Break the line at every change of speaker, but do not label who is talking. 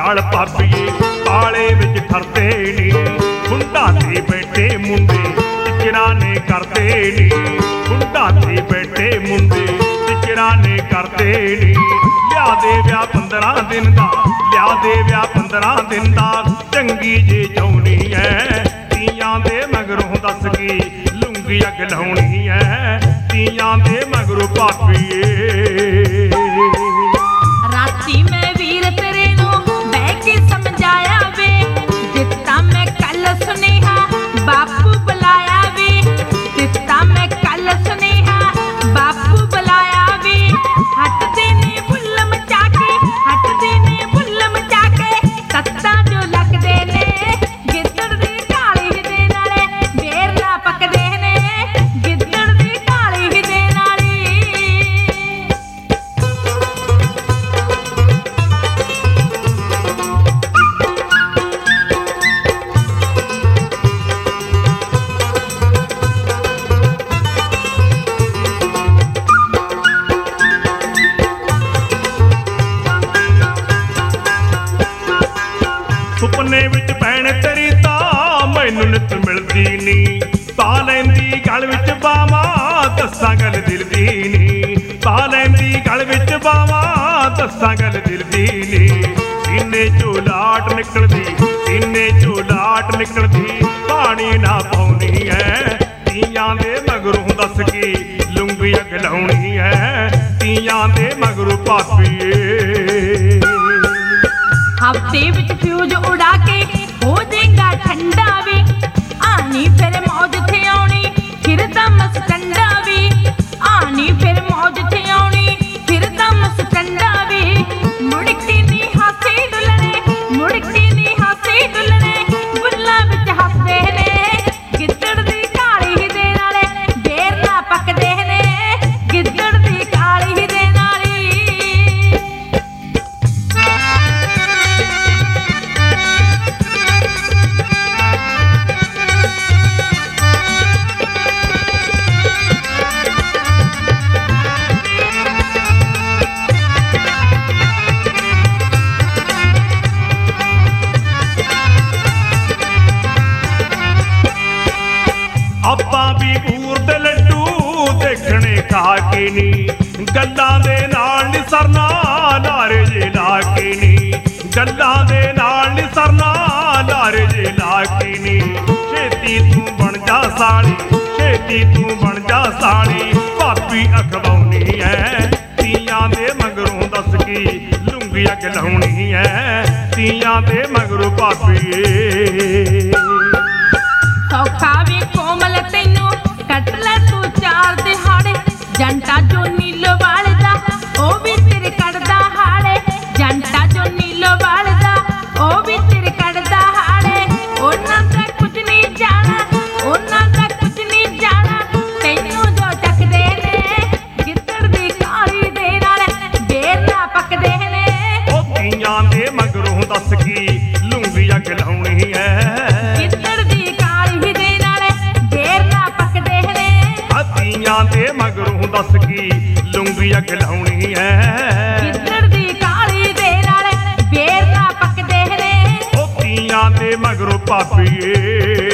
नाल पापीए काले विच ठरदे नी। हुंडा ते बैठे मुंडे टिचराने करदे नी। हुंडा ते बैठे मुंडे टिचराने करदे नी। लिया दे विआह 15 दिन दा, लिया दे विआह 15 दिन दा, चंगी जे चाहुणी ऐ तियां दे मगरों दस की लुंगी अग लाउणी ऐ। तियां दे मगरों पापीए
राती मैं वीर तेरे नू बह के समझाया वे, दिता मैं कल सुनेहा बापू बुलाया वे, दिता मैं कल सुनेहा बापू बुलाया वे। हटदे ने बुल्ल मचा के, हटदे ने बुल्ल मचा के, तत्ता जो लगदे ने गिद्दड़ दी काली दे नाले बेर ना पकदे ने, गिद्दड़ दी काली दे नाले।
सुपने विच भैन तेरी तां मैनू नित मिलदी नी। पा लैंदी गल विच बावां दस्सां गल दिल दी नी। पा लैंदी गल विच बावां दस्सां गल दिल दी नी। सीने चों लाट निकलदी, सीने चों लाट निकलदी, पानी ना पाउणी ऐ तियां दे मगरों दस की लुंगी अग लाउणी ऐ। तियां दे मगरों पापीए
हफ्ते विच फ्यूज उड़ा के हो जाएगा ठंडा वे, आनी फिर मौज थे आउणी फिर दम सटंडा वे, आनी फिर मौज थे आउणी फिर दम सटंडा वे। मुड़ के नी हासे डुलने, मुड़ के नी हासे डुलने, बुल्ला विच हसदे ने गिद्दड़ दी काली दे नाले बेर ना पकदे ने, गिद्दड़ दी काली दे नाले।
ਆਪਾਂ ਵੀ ਬੂਰ ਦੇ ਲੱਡੂ ਦੇਖਣੇ ਖਾ ਕੇ ਨੀ, ਗੱਲਾਂ ਦੇ ਨਾਲ ਨੀ ਸਰਨਾ ਲਾਰੇ ਜੇ ਲਾ ਕੇ ਨੀ, ਗੱਲਾਂ ਦੇ ਨਾਲ ਨੀ ਸਰਨਾ ਲਾਰੇ ਜੇ ਲਾ ਕੇ ਨੀ। ਛੇਤੀ ਤੂੰ ਬਣ ਜਾ ਸਾਲੀ, ਛੇਤੀ ਤੂੰ ਬਣ ਜਾ ਸਾਲੀ, ਭਾਬੀ ਅਖਵਾਉਣੀ ਐ ਤੀਆਂ ਦੇ ਮਗਰੋਂ ਦੱਸ ਕੀ ਲੁੰਗੀ ਅਗ ਲਾਉਣੀ ਐ। ਤੀਆਂ ਦੇ ਮਗਰੋਂ ਭਾਬੀਏ
सौखा वे कोमल तैनू कट लै तू 4 दिहाड़े, जंटा जो नीलो वालदा ओ भी तेरे कटदा हाड़े, जंटा जो नीलो वालदा ओ भी तेरे कटदा हाड़े। ओना दा कुछ नहीं जाना, ओना दा कुछ नहीं जाना, तैनू जो चकदे ने गिद्दड़ दी काली दे नाल बेर ना पकदे ने।
ओ तियां दे मगरों दस की लुंगी अग लाउणी ऐ। तियां दे मगरों दस की लुंगी अग लाउणी ऐ।
गिद्दड़ दी काली दे नाल बेर ना पकदे ने।
ओ तियां दे मगरों पापीए